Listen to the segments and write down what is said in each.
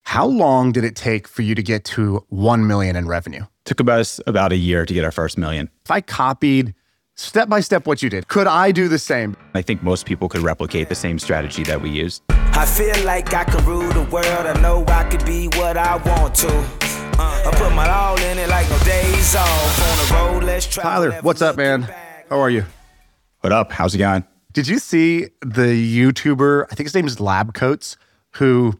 How long did it take for you to get to 1 million in revenue? Took us about a year to get our first million. If I copied step by step what you did, could I do the same? I think most people could replicate the same strategy that we used. I feel like I can rule the world. I know I could be what I want to. I put my all in it like no days off. On the road, let's try. Tyler, what's up, man? How are you? What up? How's it going? Did you see the YouTuber, I think his name is Lab Coats, who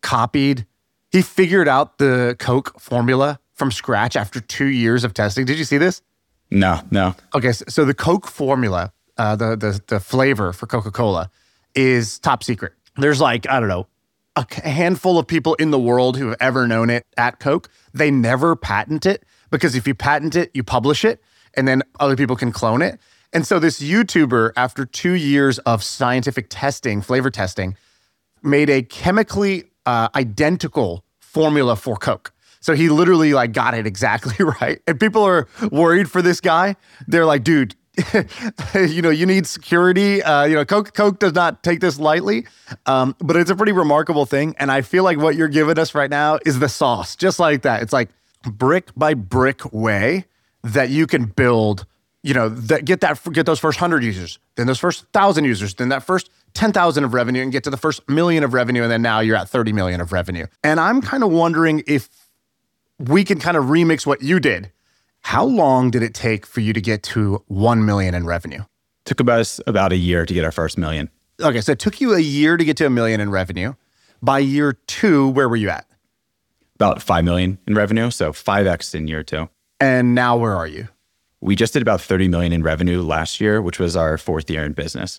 he figured out the Coke formula from scratch after 2 years of testing. Did you see this? No. Okay, so the Coke formula, the flavor for Coca-Cola is top secret. There's like, I don't know, a handful of people in the world who have ever known it at Coke. They never patent it because if you patent it, you publish it and then other people can clone it. And so this YouTuber, after 2 years of scientific testing, flavor testing, made a chemically identical formula for Coke. So he literally like got it exactly right. And people are worried for this guy. They're like, dude, you need security. Coke does not take this lightly, but it's a pretty remarkable thing. And I feel like what you're giving us right now is the sauce, just like that. It's like brick by brick way that you can build, get those first 100 users, then those first 1,000 users, then that first 10,000 of revenue and get to the first million of revenue. And then now you're at 30 million of revenue. And I'm kind of wondering if we can kind of remix what you did. How long did it take for you to get to 1 million in revenue? Took us about a year to get our first million. Okay, so it took you a year to get to 1 million in revenue. By year 2, where were you at? About 5 million in revenue, so 5x in year 2. And now where are you? We just did about 30 million in revenue last year, which was our 4th year in business.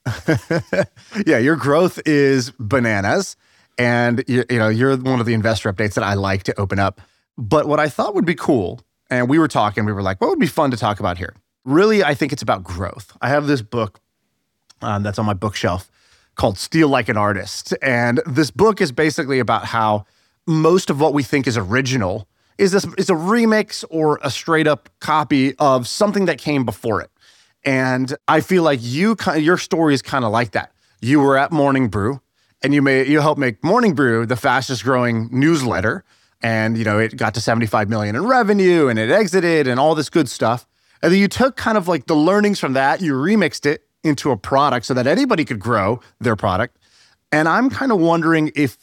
Yeah, your growth is bananas. And you're one of the investor updates that I like to open up. But what I thought would be cool, and we were like, what would be fun to talk about here? Really, I think it's about growth. I have this book that's on my bookshelf called Steal Like an Artist. And this book is basically about how most of what we think is original is a remix or a straight up copy of something that came before it. And I feel like your story is kind of like that. You were at Morning Brew and you helped make Morning Brew the fastest growing newsletter. And, it got to 75 million in revenue and it exited and all this good stuff. And then you took kind of like the learnings from that, you remixed it into a product so that anybody could grow their product. And I'm kind of wondering if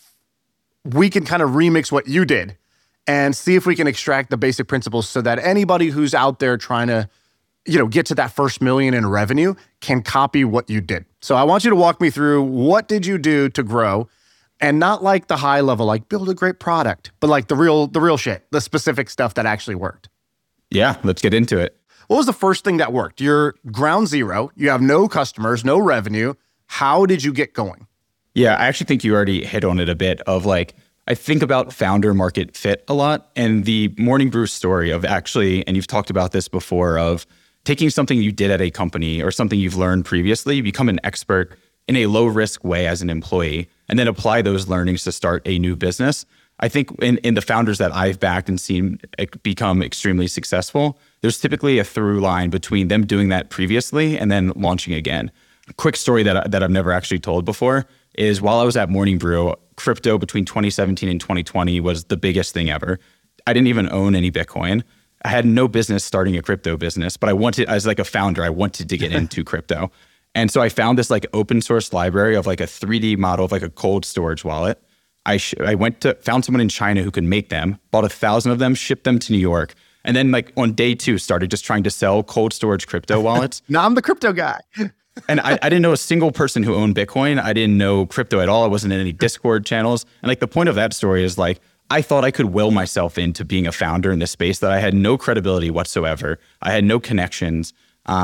we can kind of remix what you did and see if we can extract the basic principles so that anybody who's out there trying to, get to that first million in revenue can copy what you did. So I want you to walk me through what did you do to grow. And not like the high level, like build a great product, but like the real shit, the specific stuff that actually worked. Yeah, let's get into it. What was the first thing that worked? You're ground zero. You have no customers, no revenue. How did you get going? Yeah, I actually think you already hit on it a bit of like, I think about founder market fit a lot and the Morning Brew story of actually, and you've talked about this before, of taking something you did at a company or something you've learned previously, you become an expert in a low risk way as an employee, and then apply those learnings to start a new business. I think in the founders that I've backed and seen become extremely successful, there's typically a through line between them doing that previously and then launching again. A quick story that I've never actually told before is while I was at Morning Brew, crypto between 2017 and 2020 was the biggest thing ever. I didn't even own any Bitcoin. I had no business starting a crypto business, but as like a founder, I wanted to get into crypto. And so I found this like open source library of like a 3D model of like a cold storage wallet. I found someone in China who could make them, bought 1,000 of them, shipped them to New York. And then like on day 2, started just trying to sell cold storage crypto wallets. Now I'm the crypto guy. And I didn't know a single person who owned Bitcoin. I didn't know crypto at all. I wasn't in any Discord channels. And like the point of that story is like, I thought I could will myself into being a founder in this space that I had no credibility whatsoever. I had no connections.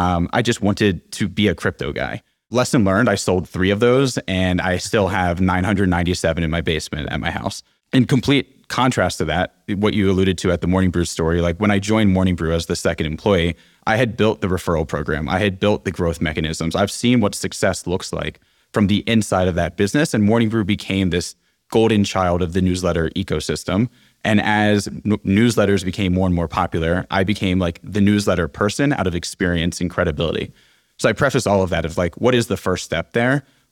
I just wanted to be a crypto guy. Lesson learned, I sold 3 of those and I still have 997 in my basement at my house. In complete contrast to that, what you alluded to at the Morning Brew story, like when I joined Morning Brew as the second employee, I had built the referral program. I had built the growth mechanisms. I've seen what success looks like from the inside of that business. And Morning Brew became this golden child of the newsletter ecosystem. And as newsletters became more and more popular, I became like the newsletter person out of experience and credibility. So I preface all of that of like, what is the first step there?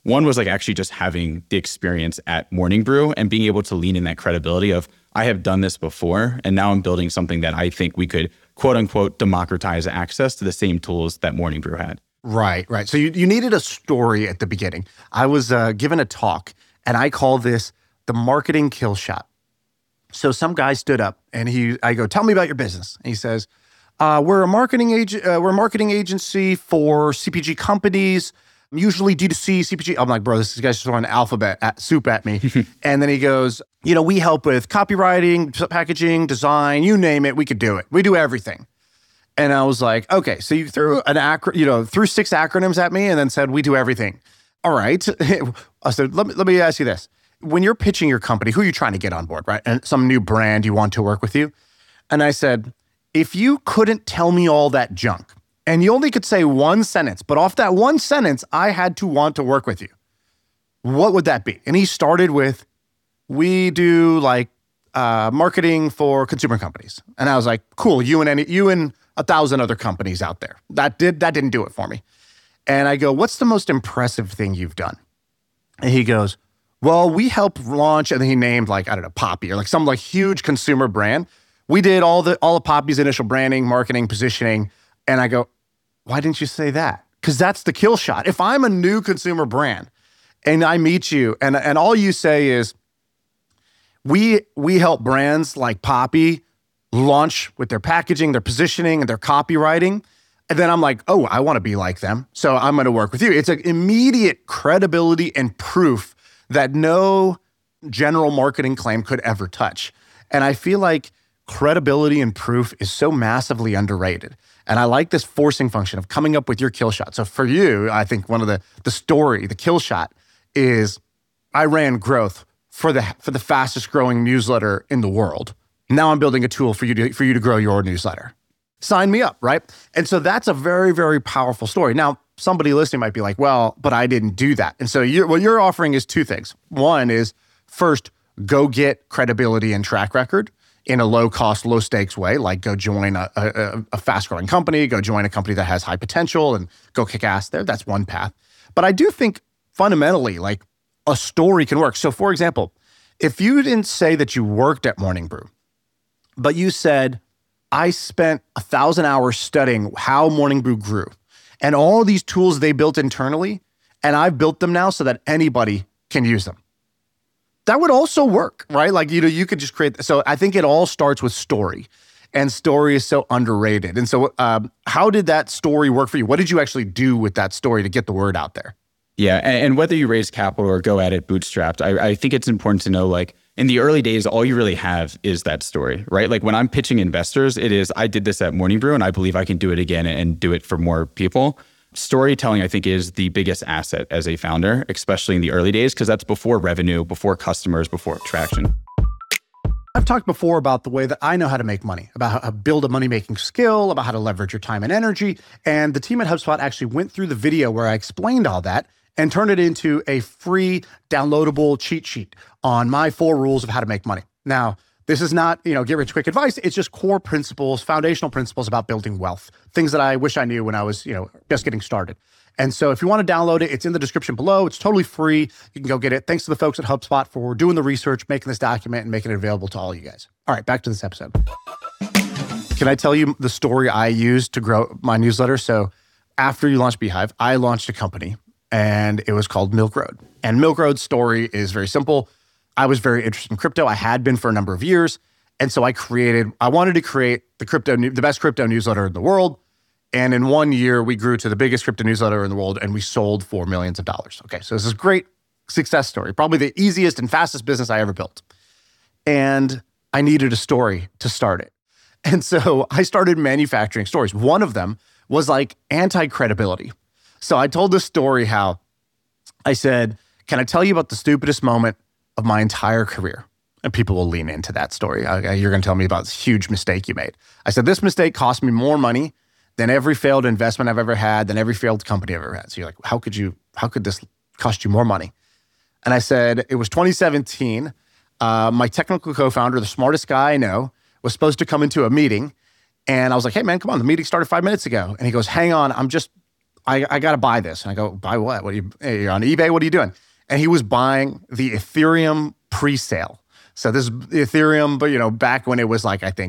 One was like actually just having the experience at Morning Brew and being able to lean in that credibility of, I have done this before, and now I'm building something that I think we could, quote unquote, democratize access to the same tools that Morning Brew had. Right. So you needed a story at the beginning. I was given a talk, and I call this the marketing kill shot. So some guy stood up, and I go, tell me about your business. And he says, we're a marketing agency for CPG companies, usually D2C, CPG. I'm like, bro, this guy's just throwing alphabet soup at me. And then he goes, we help with copywriting, packaging, design, you name it, we could do it. We do everything. And I was like, okay, so you threw threw 6 acronyms at me and then said, we do everything. All right. I said, let me ask you this. When you're pitching your company, who are you trying to get on board, right? And some new brand you want to work with you. And I said, if you couldn't tell me all that junk, and you only could say one sentence, but off that one sentence, I had to want to work with you, what would that be? And he started with, we do like marketing for consumer companies. And I was like, cool, you and 1,000 other companies out there. That didn't do it for me. And I go, what's the most impressive thing you've done? And he goes, well, we help launch, and then he named like, I don't know, Poppi or like some like huge consumer brand. We did all of Poppi's initial branding, marketing, positioning. And I go, why didn't you say that? Because that's the kill shot. If I'm a new consumer brand and I meet you and all you say is, we help brands like Poppi launch with their packaging, their positioning, and their copywriting. And then I'm like, oh, I want to be like them. So I'm going to work with you. It's an immediate credibility and proof that no general marketing claim could ever touch. And I feel like credibility and proof is so massively underrated. And I like this forcing function of coming up with your kill shot. So for you, I think one of the kill shot is I ran growth for the fastest growing newsletter in the world. Now I'm building a tool for you to grow your newsletter. Sign me up, right? And so that's a very, very powerful story. Now, somebody listening might be like, well, but I didn't do that. And so what you're offering is 2 things. One is, first, go get credibility and track record in a low-cost, low-stakes way, like go join a fast-growing company, go join a company that has high potential and go kick ass there. That's one path. But I do think fundamentally, like a story can work. So for example, if you didn't say that you worked at Morning Brew, but you said, I spent 1,000 hours studying how Morning Brew grew and all these tools they built internally, and I've built them now so that anybody can use them. That would also work, right? Like, you could just create. So I think it all starts with story, and story is so underrated. And so how did that story work for you? What did you actually do with that story to get the word out there? Yeah. And whether you raise capital or go at it bootstrapped, I think it's important to know, like, in the early days, all you really have is that story, right? Like when I'm pitching investors, it is, I did this at Morning Brew and I believe I can do it again and do it for more people. Storytelling, I think, is the biggest asset as a founder, especially in the early days, because that's before revenue, before customers, before traction. I've talked before about the way that I know how to make money, about how to build a money-making skill, about how to leverage your time and energy. And the team at HubSpot actually went through the video where I explained all that and turned it into a free downloadable cheat sheet on my 4 rules of how to make money. Now, this is not, get rich quick advice. It's just core principles, foundational principles about building wealth, things that I wish I knew when I was, just getting started. And so if you want to download it, it's in the description below. It's totally free. You can go get it. Thanks to the folks at HubSpot for doing the research, making this document, and making it available to all you guys. All right, back to this episode. Can I tell you the story I used to grow my newsletter? So after you launched Beehive, I launched a company, and it was called Milk Road. And Milk Road's story is very simple. I was very interested in crypto. I had been for a number of years. And so I wanted to create the best crypto newsletter in the world. And in 1 year, we grew to the biggest crypto newsletter in the world, and we sold for millions of dollars. Okay, so this is a great success story, probably the easiest and fastest business I ever built. And I needed a story to start it. And so I started manufacturing stories. One of them was like anti-credibility. So I told this story how I said, can I tell you about the stupidest moment of my entire career? And people will lean into that story. You're going to tell me about this huge mistake you made. I said, this mistake cost me more money than every failed investment I've ever had, than every failed company I've ever had. So you're like, how could this cost you more money? And I said, it was 2017. My technical co-founder, the smartest guy I know, was supposed to come into a meeting. And I was like, hey man, come on, the meeting started 5 minutes ago. And he goes, hang on, I got to buy this. And I go, buy what? Hey, you're on eBay? What are you doing? And he was buying the Ethereum pre-sale. So this Ethereum, but back when it was like, I think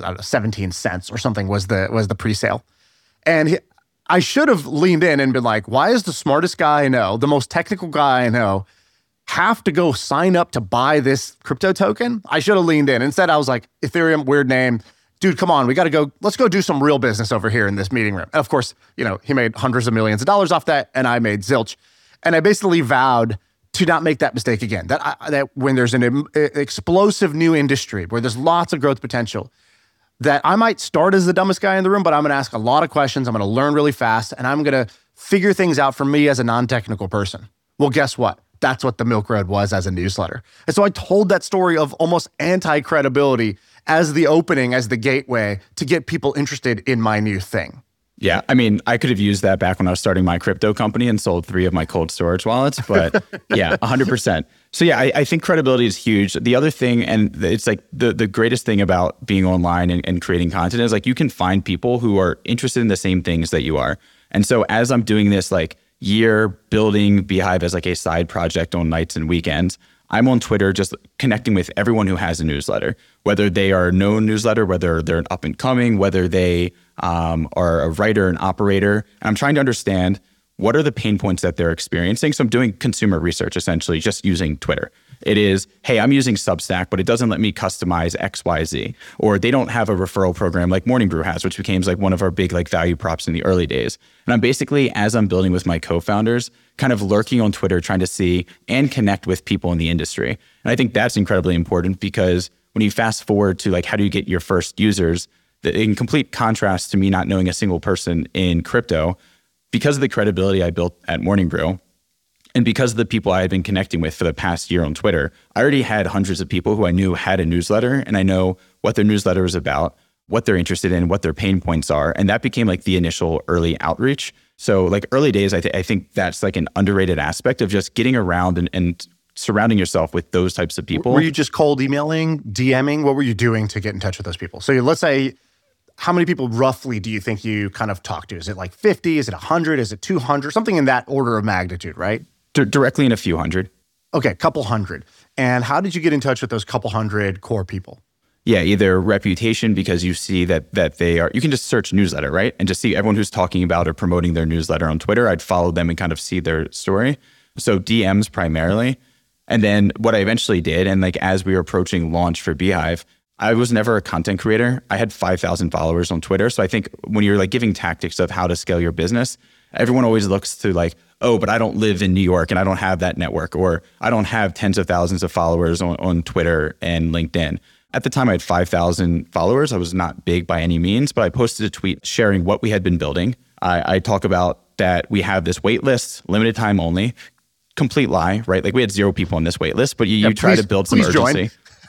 17 cents or something was the pre-sale. And I should have leaned in and been like, why is the smartest guy I know, the most technical guy I know, have to go sign up to buy this crypto token? I should have leaned in. Instead, I was like, Ethereum, weird name. Dude, come on, let's go do some real business over here in this meeting room. And of course, he made hundreds of millions of dollars off that, and I made zilch. And I basically vowed to not make that mistake again. That when there's an explosive new industry where there's lots of growth potential, that I might start as the dumbest guy in the room, but I'm going to ask a lot of questions. I'm going to learn really fast, and I'm going to figure things out for me as a non-technical person. Well, guess what? That's what the Milk Road was as a newsletter. And so I told that story of almost anti-credibility as the opening, as the gateway to get people interested in my new thing. Yeah, I mean, I could have used that back when I was starting my crypto company and sold 3 of my cold storage wallets, but yeah, 100%. So yeah, I think credibility is huge. The other thing, and it's like the greatest thing about being online and creating content is like you can find people who are interested in the same things that you are. And so as I'm doing this like year building Beehive as like a side project on nights and weekends, I'm on Twitter just connecting with everyone who has a newsletter, whether they are a known newsletter, whether they're an up and coming, whether they are a writer, an operator. And I'm trying to understand what are the pain points that they're experiencing. So I'm doing consumer research, essentially, just using Twitter. It is, hey, I'm using Substack, but it doesn't let me customize X, Y, Z. Or they don't have a referral program like Morning Brew has, which became like one of our big like value props in the early days. And I'm basically, as I'm building with my co-founders, kind of lurking on Twitter, trying to see and connect with people in the industry. And I think that's incredibly important because when you fast forward to like, how do you get your first users, in complete contrast to me not knowing a single person in crypto, because of the credibility I built at Morning Brew, and because of the people I had been connecting with for the past year on Twitter, I already had hundreds of people who I knew had a newsletter, and I know what their newsletter is about, what they're interested in, what their pain points are. And that became like the initial early outreach. So like early days, I think that's like an underrated aspect of just getting around and surrounding yourself with those types of people. Were you just cold emailing, DMing? What were you doing to get in touch with those people? So let's say, how many people roughly do you think you kind of talked to? Is it like 50? Is it 100? Is it 200? Something in that order of magnitude, right? Directly in a few hundred. Okay, a couple hundred. And how did you get in touch with those couple hundred core people? Yeah, either reputation, because you see that they are, you can just search newsletter, right? And just see everyone who's talking about or promoting their newsletter on Twitter. I'd follow them and kind of see their story. So DMs primarily. And then what I eventually did, and like as we were approaching launch for Beehive, I was never a content creator. I had 5,000 followers on Twitter. So I think when you're like giving tactics of how to scale your business, everyone always looks to like, oh, but I don't live in New York and I don't have that network, or I don't have tens of thousands of followers on Twitter and LinkedIn. At the time, I had 5,000 followers. I was not big by any means, but I posted a tweet sharing what we had been building. I talk about that we have this wait list, limited time only, complete lie, right? Like we had 0 people on this wait list, but you try to build some urgency.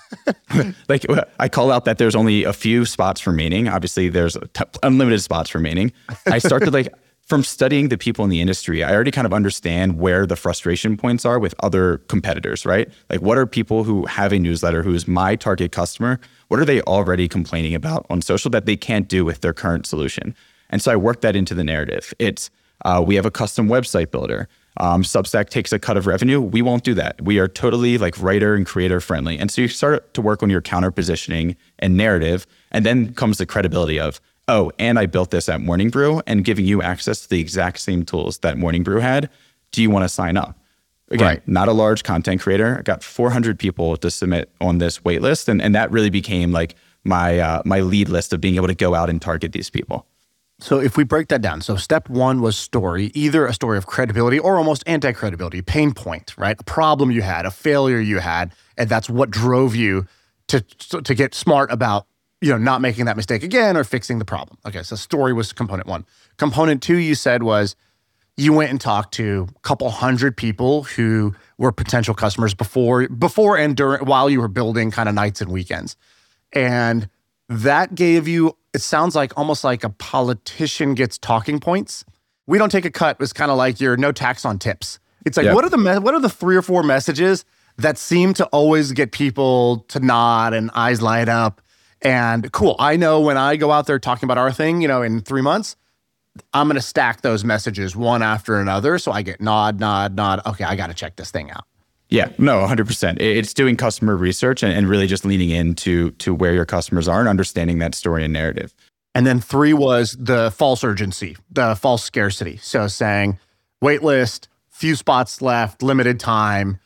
Like I call out that there's only a few spots remaining. Obviously, there's unlimited spots remaining. I started like, from studying the people in the industry, I already kind of understand where the frustration points are with other competitors, right? Like what are people who have a newsletter, who is my target customer, what are they already complaining about on social that they can't do with their current solution? And so I worked that into the narrative. It's, we have a custom website builder. Substack takes a cut of revenue. We won't do that. We are totally like writer and creator friendly. And so you start to work on your counter positioning and narrative, and then comes the credibility of, oh, and I built this at Morning Brew and giving you access to the exact same tools that Morning Brew had. Do you want to sign up? Again, right. Not a large content creator. I got 400 people to submit on this wait list. And that really became like my lead list of being able to go out and target these people. So if we break that down, so step one was story, either a story of credibility or almost anti-credibility, pain point, right? A problem you had, a failure you had, and that's what drove you to get smart about not making that mistake again or fixing the problem. Okay, so story was component one. Component two, you said, was you went and talked to a couple hundred people who were potential customers before and during, while you were building kind of nights and weekends. And that gave you, it sounds like almost like a politician gets talking points. We don't take a cut. It's kind of like your no tax on tips. It's like, what are the 3 or 4 messages that seem to always get people to nod and eyes light up? And cool, I know when I go out there talking about our thing, in 3 months, I'm going to stack those messages one after another. So I get nod, nod, nod. Okay, I got to check this thing out. Yeah, no, 100%. It's doing customer research and really just leaning into where your customers are and understanding that story and narrative. And then 3 was the false urgency, the false scarcity. So saying, wait list, few spots left, limited time,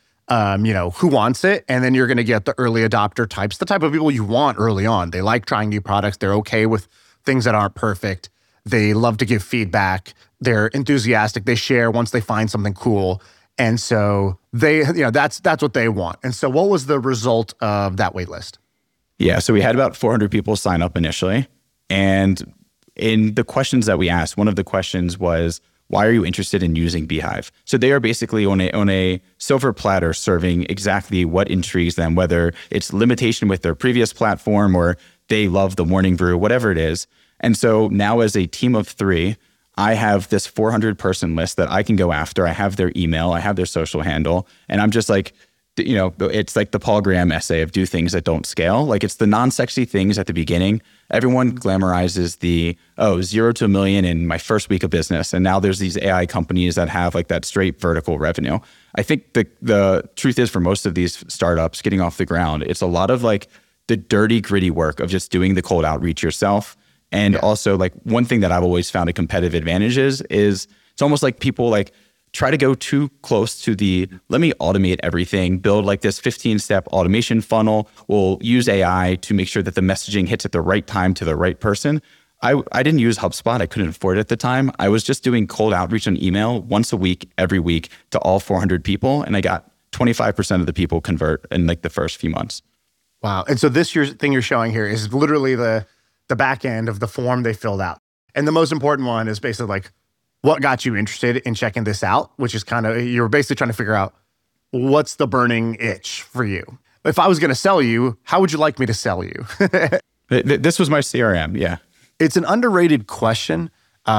who wants it? And then you're going to get the early adopter types, the type of people you want early on. They like trying new products. They're okay with things that aren't perfect. They love to give feedback. They're enthusiastic. They share once they find something cool. And so that's what they want. And so what was the result of that wait list? Yeah, so we had about 400 people sign up initially. And in the questions that we asked, one of the questions was, why are you interested in using Beehive? So they are basically on a silver platter serving exactly what intrigues them, whether it's limitation with their previous platform or they love the Morning Brew, whatever it is. And so now as a team of 3, I have this 400-person list that I can go after. I have their email, I have their social handle, and I'm just like, it's like the Paul Graham essay of do things that don't scale. Like it's the non-sexy things at the beginning. Everyone glamorizes the 0 to $1 million in my first week of business. And now there's these AI companies that have like that straight vertical revenue. I think the truth is for most of these startups getting off the ground, it's a lot of like the dirty, gritty work of just doing the cold outreach yourself. And also like one thing that I've always found a competitive advantage is it's almost like people like try to go too close to let me automate everything, build like this 15-step automation funnel. We'll use AI to make sure that the messaging hits at the right time to the right person. I didn't use HubSpot. I couldn't afford it at the time. I was just doing cold outreach on email once a week, every week to all 400 people. And I got 25% of the people convert in like the first few months. Wow. And so this thing you're showing here is literally the back end of the form they filled out. And the most important one is basically like, what got you interested in checking this out, which is kind of, you're basically trying to figure out what's the burning itch for you. If I was going to sell you, how would you like me to sell you? This was my CRM. Yeah. It's an underrated question.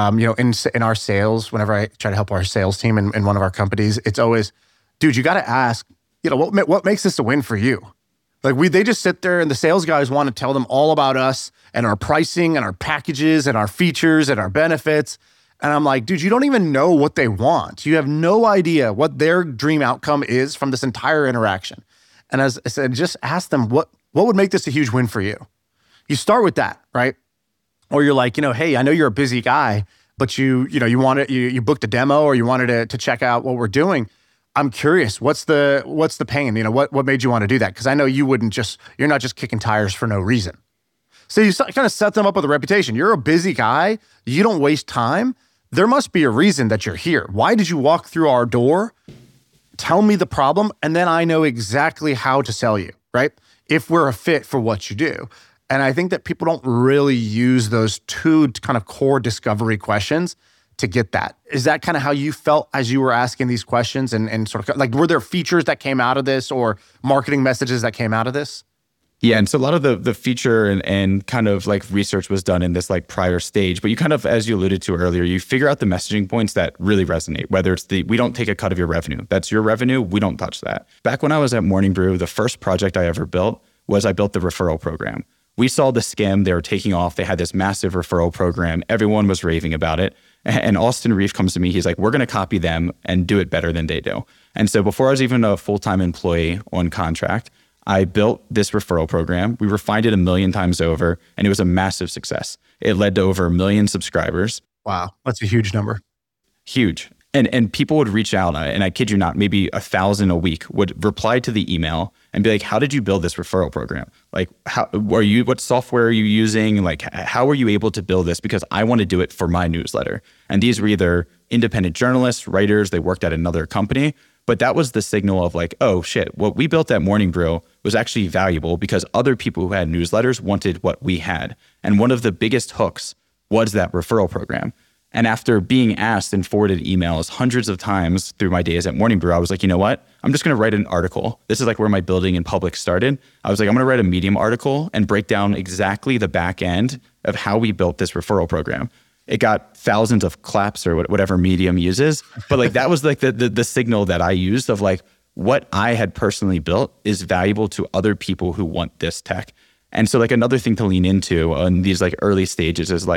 In our sales, whenever I try to help our sales team in one of our companies, it's always, dude, you got to ask, what makes this a win for you? Like they just sit there and the sales guys want to tell them all about us and our pricing and our packages and our features and our benefits. And I'm like, dude, you don't even know what they want. You have no idea what their dream outcome is from this entire interaction. And as I said, just ask them what would make this a huge win for you. You start with that, right? Or you're like, hey, I know you're a busy guy, but you booked a demo or you wanted to check out what we're doing. I'm curious, what's the pain? What made you want to do that? Because I know you're not just kicking tires for no reason. So you kind of set them up with a reputation. You're a busy guy. You don't waste time. There must be a reason that you're here. Why did you walk through our door? Tell me the problem, and then I know exactly how to sell you, right? If we're a fit for what you do. And I think that people don't really use those 2 kind of core discovery questions to get that. Is that kind of how you felt as you were asking these questions and sort of like, were there features that came out of this or marketing messages that came out of this? Yeah, and so a lot of the feature and kind of like research was done in this like prior stage, but you kind of, as you alluded to earlier, you figure out the messaging points that really resonate, whether it's we don't take a cut of your revenue. That's your revenue, we don't touch that. Back when I was at Morning Brew, the first project I ever built was I built the referral program. We saw the skim, they were taking off, they had this massive referral program, everyone was raving about it. And Austin Reef comes to me, he's like, we're gonna copy them and do it better than they do. And so before I was even a full-time employee on contract, I built this referral program. We refined it 1 million times over, and it was a massive success. It led to over 1 million subscribers. Wow, that's a huge number. Huge. And people would reach out, and I kid you not, maybe 1,000 a week would reply to the email and be like, how did you build this referral program? Like, what software are you using? Like, how were you able to build this? Because I want to do it for my newsletter. And these were either independent journalists, writers, they worked at another company. But that was the signal of like, oh shit, what we built at Morning Brew was actually valuable because other people who had newsletters wanted what we had. And one of the biggest hooks was that referral program. And after being asked and forwarded emails hundreds of times through my days at Morning Brew, I was like, you know what? I'm just going to write an article. This is like where my building in public started. I was like, I'm going to write a Medium article and break down exactly the back end of how we built this referral program. It got thousands of claps or whatever Medium uses. But like that was like the signal that I used of like what I had personally built is valuable to other people who want this tech. And so like another thing to lean into on these like early stages is like,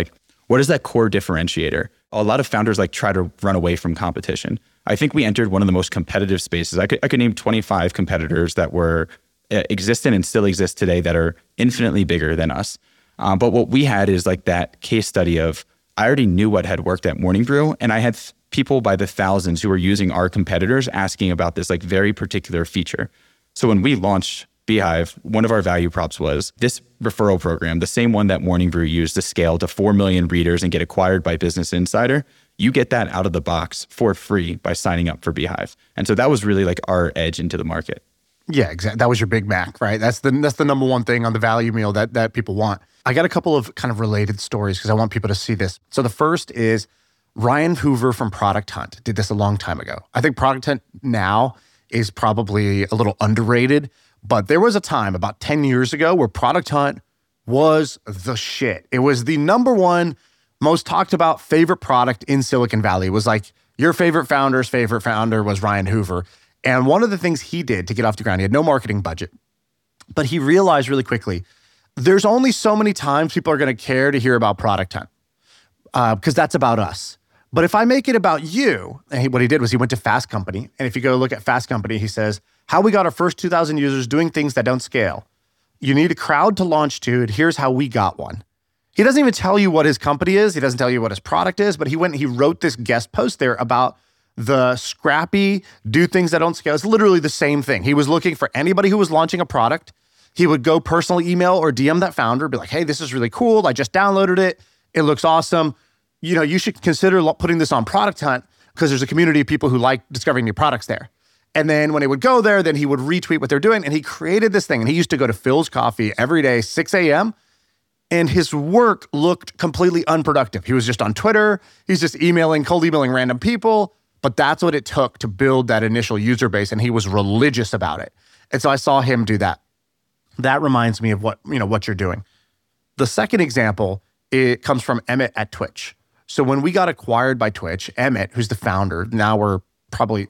what is that core differentiator? A lot of founders like try to run away from competition. I think we entered one of the most competitive spaces. I could name 25 competitors that were existent and still exist today that are infinitely bigger than us. But what we had is like that case study of, I already knew what had worked at Morning Brew, and I had people by the thousands who were using our competitors asking about this like very particular feature. So when we launched Beehive, one of our value props was this referral program, the same one that Morning Brew used to scale to 4 million readers and get acquired by Business Insider. You get that out of the box for free by signing up for Beehive. And so that was really like our edge into the market. Yeah, exactly. That was your Big Mac, right? That's the number one thing on the value meal that people want. I got a couple of kind of related stories because I want people to see this. So the first is Ryan Hoover from Product Hunt did this a long time ago. I think Product Hunt now is probably a little underrated, but there was a time about 10 years ago where Product Hunt was the shit. It was the number one most talked about favorite product in Silicon Valley. It was like your favorite founder's favorite founder was Ryan Hoover. And one of the things he did to get off the ground, he had no marketing budget, but he realized really quickly, there's only so many times people are going to care to hear about Product Hunt because that's about us. But if I make it about you, and what he did was he went to Fast Company. And if you go look at Fast Company, he says, how we got our first 2,000 users doing things that don't scale. You need a crowd to launch to, and here's how we got one. He doesn't even tell you what his company is. He doesn't tell you what his product is, but he went and he wrote this guest post there about the scrappy, do things that don't scale. It's literally the same thing. He was looking for anybody who was launching a product. He would go personal email or DM that founder, be like, hey, this is really cool. I just downloaded it. It looks awesome. You know, you should consider putting this on Product Hunt because there's a community of people who like discovering new products there. And then when he would go there, then he would retweet what they're doing. And he created this thing. And he used to go to Phil's Coffee every day, 6 a.m. And his work looked completely unproductive. He was just on Twitter. He's just cold emailing random people. But that's what it took to build that initial user base. And he was religious about it. And so I saw him do that. That reminds me of what you're doing. The second example, it comes from Emmett at Twitch. So when we got acquired by Twitch, Emmett, who's the founder, now we're probably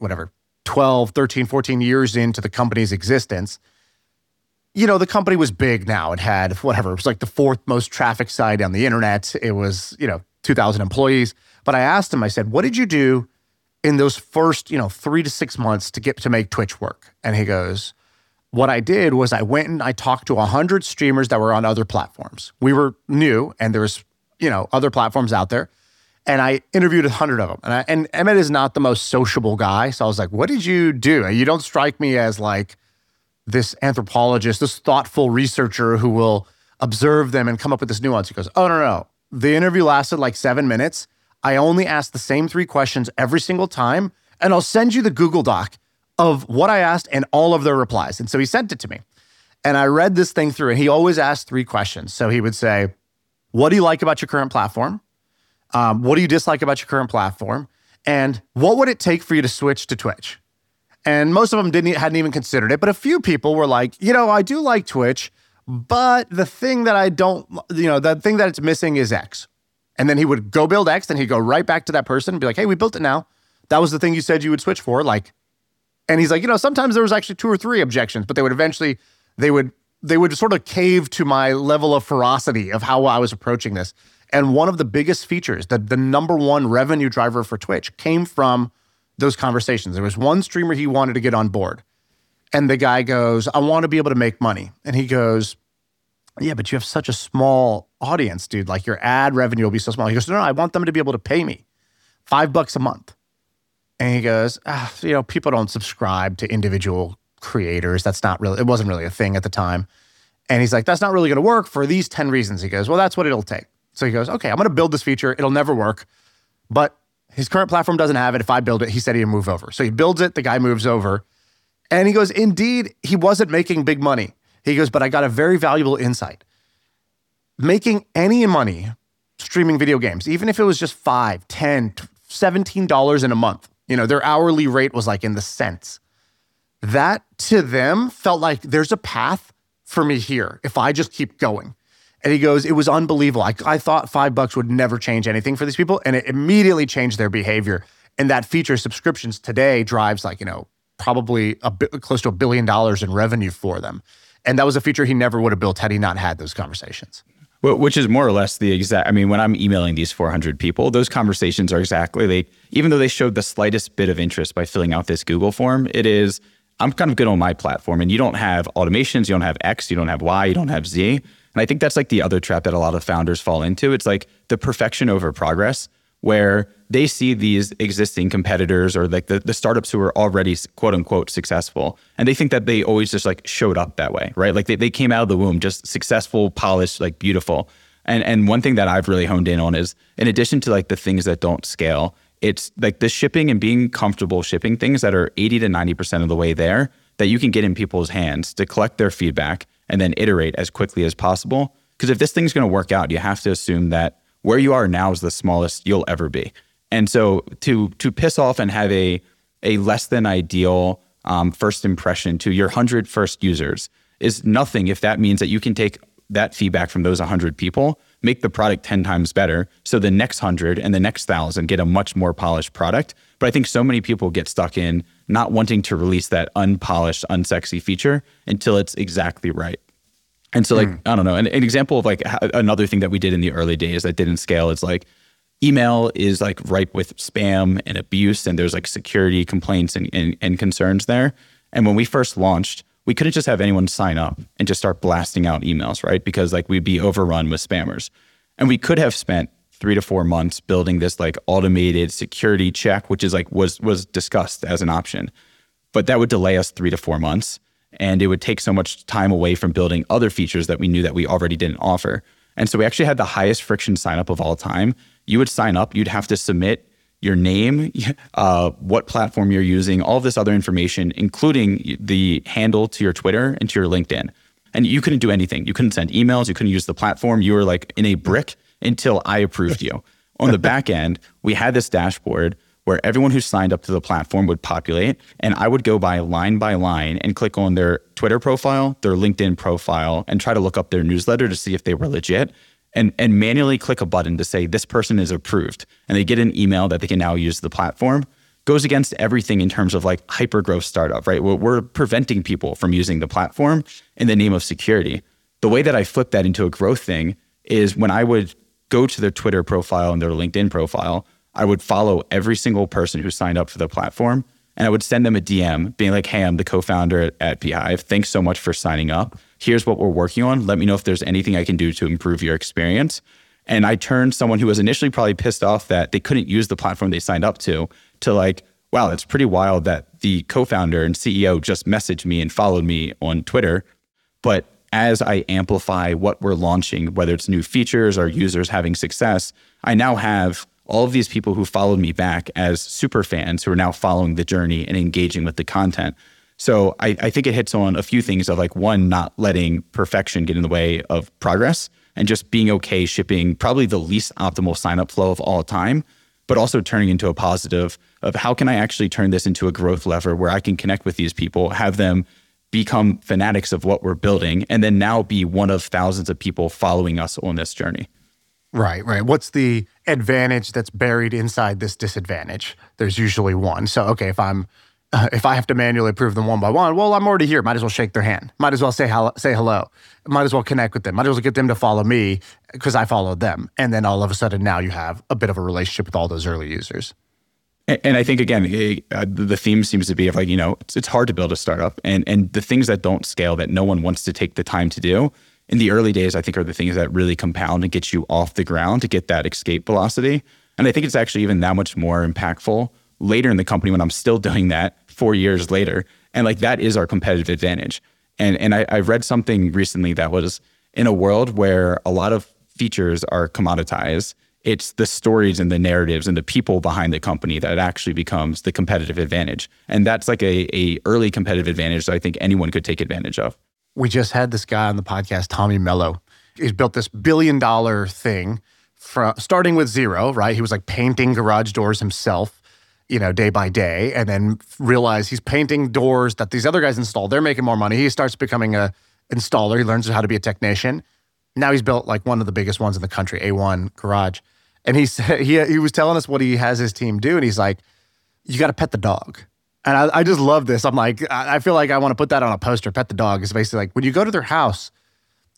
12, 13, 14 years into the company's existence. You know, the company was big now. It had it was like the fourth most traffic site on the internet. It was, 2,000 employees. But I asked him, I said, what did you do in those first, 3 to 6 months to make Twitch work? And he goes, what I did was I went and I talked to 100 streamers that were on other platforms. We were new and there was, other platforms out there. And I interviewed 100 of them. And Emmett is not the most sociable guy. So I was like, what did you do? You don't strike me as like this anthropologist, this thoughtful researcher who will observe them and come up with this nuance. He goes, oh, no. The interview lasted like 7 minutes. I only asked the same 3 questions every single time. And I'll send you the Google Doc of what I asked and all of their replies. And so he sent it to me. And I read this thing through and he always asked 3 questions. So he would say, what do you like about your current platform? What do you dislike about your current platform? And what would it take for you to switch to Twitch? And most of them hadn't even considered it. But a few people were like, I do like Twitch, but the thing that I don't, the thing that it's missing is X. And then he would go build X, then he'd go right back to that person and be like, hey, we built it now. That was the thing you said you would switch for. And he's like, sometimes there was actually 2 or 3 objections, but they would sort of cave to my level of ferocity of how I was approaching this. And one of the biggest features, the number one revenue driver for Twitch came from those conversations. There was one streamer he wanted to get on board. And the guy goes, I want to be able to make money. And he goes, yeah, but you have such a small audience, dude. Like your ad revenue will be so small. He goes, no, I want them to be able to pay me $5 a month. And he goes, people don't subscribe to individual creators. It wasn't really a thing at the time. And he's like, that's not really going to work for these 10 reasons. He goes, well, that's what it'll take. So he goes, okay, I'm going to build this feature. It'll never work. But his current platform doesn't have it. If I build it, he said he'd move over. So he builds it. The guy moves over. And he goes, indeed, he wasn't making big money. He goes, but I got a very valuable insight. Making any money streaming video games, even if it was just $5, $10, $17 in a month, their hourly rate was like in the cents. That to them felt like there's a path for me here if I just keep going. And he goes, it was unbelievable. I thought $5 would never change anything for these people. And it immediately changed their behavior. And that feature subscriptions today drives probably close to $1 billion in revenue for them. And that was a feature he never would have built had he not had those conversations. Which is more or less the exact, I mean, when I'm emailing these 400 people, those conversations are exactly, even though they showed the slightest bit of interest by filling out this Google form, it is, I'm kind of good on my platform, and you don't have automations, you don't have X, you don't have Y, you don't have Z. And I think that's like the other trap that a lot of founders fall into. It's like the perfection over progress, where they see these existing competitors or like the startups who are already quote unquote successful. And they think that they always just like showed up that way, right? Like they came out of the womb just successful, polished, like beautiful. And one thing that I've really honed in on is, in addition to like the things that don't scale, it's like the shipping and being comfortable shipping things that are 80 to 90% of the way there, that you can get in people's hands to collect their feedback and then iterate as quickly as possible. Because if this thing's going to work out, you have to assume that where you are now is the smallest you'll ever be. And so to piss off and have a less than ideal first impression to your 100 first users is nothing if that means that you can take that feedback from those 100 people, make the product 10 times better, so the next 100 and the next 1,000 get a much more polished product. But I think so many people get stuck in not wanting to release that unpolished, unsexy feature until it's exactly right. And so like, I don't know, an example of like another thing that we did in the early days that didn't scale is like, email is like ripe with spam and abuse, and there's like security complaints and concerns there. And when we first launched, we couldn't just have anyone sign up and just start blasting out emails, right? Because like we'd be overrun with spammers. And we could have spent 3 to 4 months building this like automated security check, which is like was discussed as an option. But that would delay us 3 to 4 months. And it would take so much time away from building other features that we knew that we already didn't offer. And so we actually had the highest friction sign up of all time. You would sign up, you'd have to submit your name, what platform you're using, all this other information, including the handle to your Twitter and to your LinkedIn. And you couldn't do anything. You couldn't send emails, you couldn't use the platform. You were like in a brick until I approved you. On the back end, we had this dashboard where everyone who signed up to the platform would populate, and I would go by line and click on their Twitter profile, their LinkedIn profile, and try to look up their newsletter to see if they were legit, and manually click a button to say this person is approved, and they get an email that they can now use the platform. Goes against everything in terms of like hyper-growth startup, right? We're preventing people from using the platform in the name of security. The way that I flip that into a growth thing is when I would go to their Twitter profile and their LinkedIn profile, I would follow every single person who signed up for the platform, and I would send them a DM being like, hey, I'm the co-founder at Beehive. Thanks so much for signing up. Here's what we're working on. Let me know if there's anything I can do to improve your experience. And I turned someone who was initially probably pissed off that they couldn't use the platform they signed up to like, wow, it's pretty wild that the co-founder and CEO just messaged me and followed me on Twitter. But as I amplify what we're launching, whether it's new features or users having success, I now have all of these people who followed me back as super fans who are now following the journey and engaging with the content. So I think it hits on a few things of like, one, not letting perfection get in the way of progress and just being okay shipping probably the least optimal sign-up flow of all time, but also turning into a positive of how can I actually turn this into a growth lever where I can connect with these people, have them become fanatics of what we're building, and then now be one of thousands of people following us on this journey. Right. What's the advantage that's buried inside this disadvantage? There's usually one. So, okay, if I have to manually approve them one by one, well, I'm already here. Might as well shake their hand. Might as well say hello. Might as well connect with them. Might as well get them to follow me because I followed them. And then all of a sudden now you have a bit of a relationship with all those early users. And I think, again, the theme seems to be of like, it's hard to build a startup. And the things that don't scale that no one wants to take the time to do in the early days, I think, are the things that really compound and get you off the ground to get that escape velocity. And I think it's actually even that much more impactful later in the company when I'm still doing that 4 years later. And like that is our competitive advantage. And I read something recently that was, in a world where a lot of features are commoditized, it's the stories and the narratives and the people behind the company that actually becomes the competitive advantage. And that's like a early competitive advantage that I think anyone could take advantage of. We just had this guy on the podcast, Tommy Mello. He's built this $1 billion thing starting with zero, right? He was like painting garage doors himself, day by day, and then realized he's painting doors that these other guys installed. They're making more money. He starts becoming a installer. He learns how to be a technician. Now he's built like one of the biggest ones in the country, A1 Garage. And he said he was telling us what he has his team do, and he's like, you got to pet the dog. And I just love this. I'm like, I feel like I want to put that on a poster. Pet the dog is basically like when you go to their house,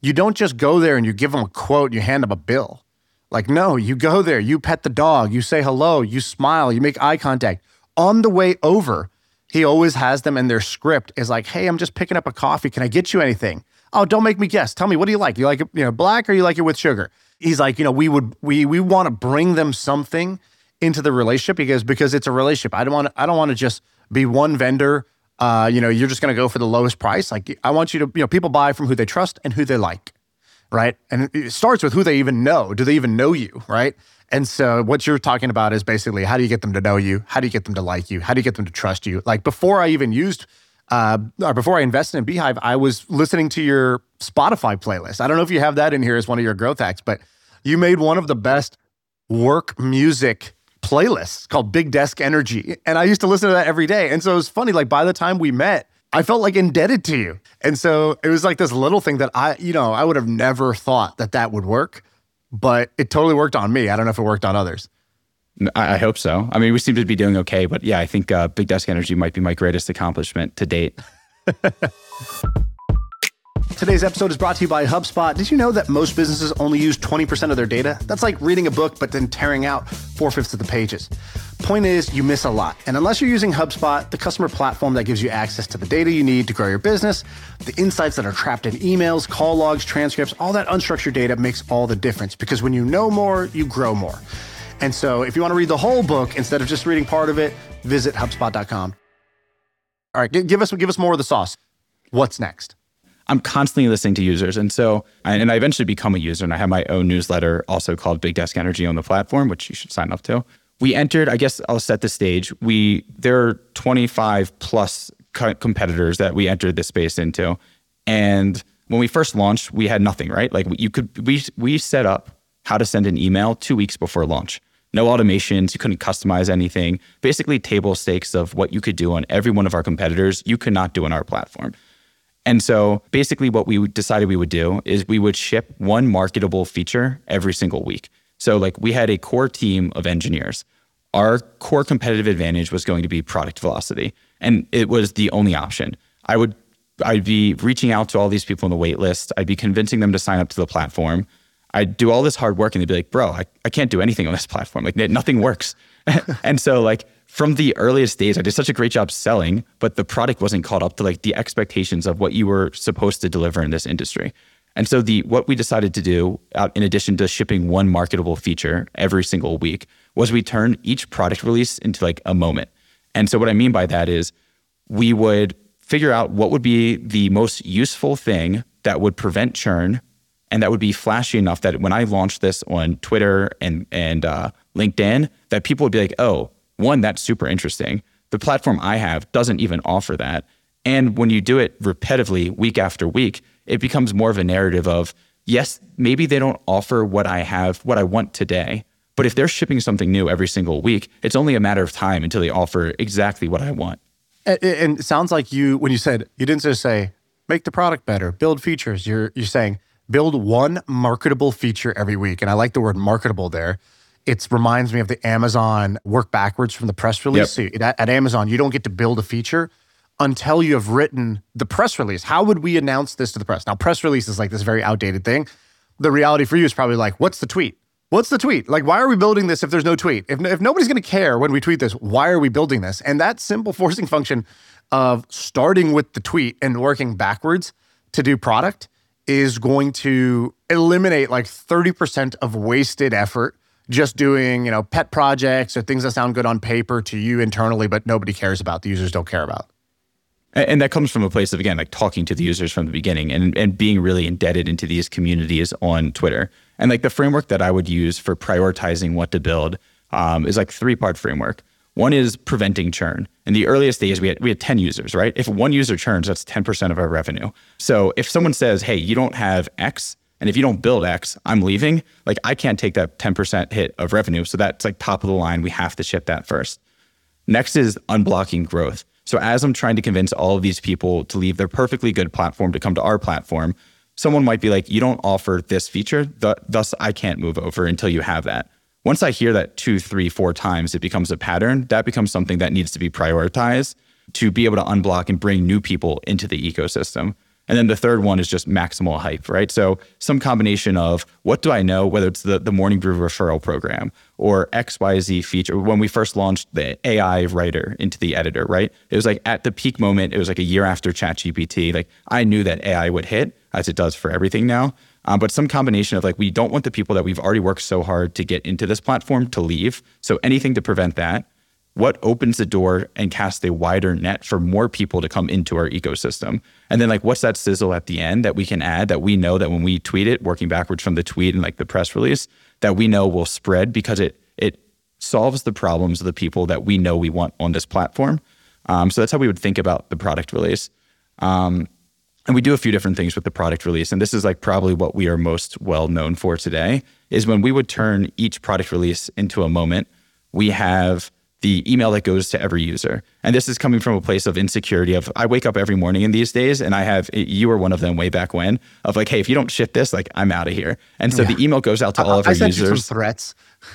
you don't just go there and you give them a quote, and you hand them a bill. Like, no, you go there, you pet the dog, you say hello, you smile, you make eye contact. On the way over, he always has them in their script is like, hey, I'm just picking up a coffee. Can I get you anything? Oh, don't make me guess. Tell me, what do you like? You like it, black or you like it with sugar? He's like, we want to bring them something into the relationship because it's a relationship. I don't want to just be one vendor. You're just going to go for the lowest price. Like, I want you to, people buy from who they trust and who they like. Right. And it starts with who they even know. Do they even know you? Right. And so what you're talking about is basically, how do you get them to know you? How do you get them to like you? How do you get them to trust you? Like, before I even before I invested in Beehive, I was listening to your Spotify playlist. I don't know if you have that in here as one of your growth hacks, but you made one of the best work music playlists called Big Desk Energy. And I used to listen to that every day. And so it was funny, like, by the time we met, I felt like indebted to you. And so it was like this little thing that I would have never thought that would work, but it totally worked on me. I don't know if it worked on others. I hope so. I mean, we seem to be doing okay, but yeah, I think Big Desk Energy might be my greatest accomplishment to date. Today's episode is brought to you by HubSpot. Did you know that most businesses only use 20% of their data? That's like reading a book, but then tearing out 4/5 of the pages. Point is, you miss a lot. And unless you're using HubSpot, the customer platform that gives you access to the data you need to grow your business, the insights that are trapped in emails, call logs, transcripts, all that unstructured data makes all the difference. Because when you know more, you grow more. And so if you want to read the whole book instead of just reading part of it, visit HubSpot.com. All right, give us more of the sauce. What's next? I'm constantly listening to users. And so, I eventually become a user, and I have my own newsletter also called Big Desk Energy on the platform, which you should sign up to. We entered, I guess I'll set the stage. There are 25 plus competitors that we entered this space into. And when we first launched, we had nothing, right? Like, we set up how to send an email 2 weeks before launch. No automations, you couldn't customize anything. Basically table stakes of what you could do on every one of our competitors, you could not do on our platform. And so basically what we decided we would do is we would ship one marketable feature every single week. So like, we had a core team of engineers. Our core competitive advantage was going to be product velocity. And it was the only option. I'd be reaching out to all these people on the wait list. I'd be convincing them to sign up to the platform. I'd do all this hard work and they'd be like, bro, I can't do anything on this platform. Like, nothing works. And so like, from the earliest days, I did such a great job selling, but the product wasn't caught up to like the expectations of what you were supposed to deliver in this industry. And so what we decided to do, in addition to shipping one marketable feature every single week, was we turned each product release into like a moment. And so what I mean by that is we would figure out what would be the most useful thing that would prevent churn, and that would be flashy enough that when I launched this on Twitter and LinkedIn, that people would be like, oh, one, that's super interesting. The platform I have doesn't even offer that. And when you do it repetitively, week after week, it becomes more of a narrative of, yes, maybe they don't offer what I have, what I want today, but if they're shipping something new every single week, it's only a matter of time until they offer exactly what I want. And it sounds like when you said, you didn't just say, make the product better, build features. You're saying, build one marketable feature every week. And I like the word marketable there. It reminds me of the Amazon work backwards from the press release. Yep. So at Amazon, you don't get to build a feature until you have written the press release. How would we announce this to the press? Now, press release is like this very outdated thing. The reality for you is probably like, what's the tweet? What's the tweet? Like, why are we building this if there's no tweet? If nobody's going to care when we tweet this, why are we building this? And that simple forcing function of starting with the tweet and working backwards to do product is going to eliminate like 30% of wasted effort just doing, pet projects or things that sound good on paper to you internally, but nobody cares about, the users don't care about. And that comes from a place of, again, like talking to the users from the beginning and being really indebted into these communities on Twitter. And like the framework that I would use for prioritizing what to build is like 3-part framework. One is preventing churn. In the earliest days, we had 10 users, right? If one user churns, that's 10% of our revenue. So if someone says, hey, you don't have X, and if you don't build X, I'm leaving, like I can't take that 10% hit of revenue. So that's like top of the line. We have to ship that first. Next is unblocking growth. So as I'm trying to convince all of these people to leave their perfectly good platform to come to our platform, someone might be like, you don't offer this feature, thus I can't move over until you have that. Once I hear that 2, 3, 4 times, it becomes a pattern. That becomes something that needs to be prioritized to be able to unblock and bring new people into the ecosystem. And then the third one is just maximal hype, right? So some combination of what do I know, whether it's the Morning Brew referral program or XYZ feature. When we first launched the AI writer into the editor, right? It was like at the peak moment, it was like a year after ChatGPT. Like I knew that AI would hit, as it does for everything now. But some combination of like, we don't want the people that we've already worked so hard to get into this platform to leave. So anything to prevent that. What opens the door and casts a wider net for more people to come into our ecosystem? And then like, what's that sizzle at the end that we can add that we know that when we tweet it, working backwards from the tweet and like the press release, that we know will spread because it solves the problems of the people that we know we want on this platform. So that's how we would think about the product release. And we do a few different things with the product release. And this is like probably what we are most well known for today is when we would turn each product release into a moment, we have the email that goes to every user. And this is coming from a place of insecurity of, I wake up every morning in these days and you were one of them way back when, of like, hey, if you don't ship this, like I'm out of here. And so the email goes out to all of our users. I sent you some threats.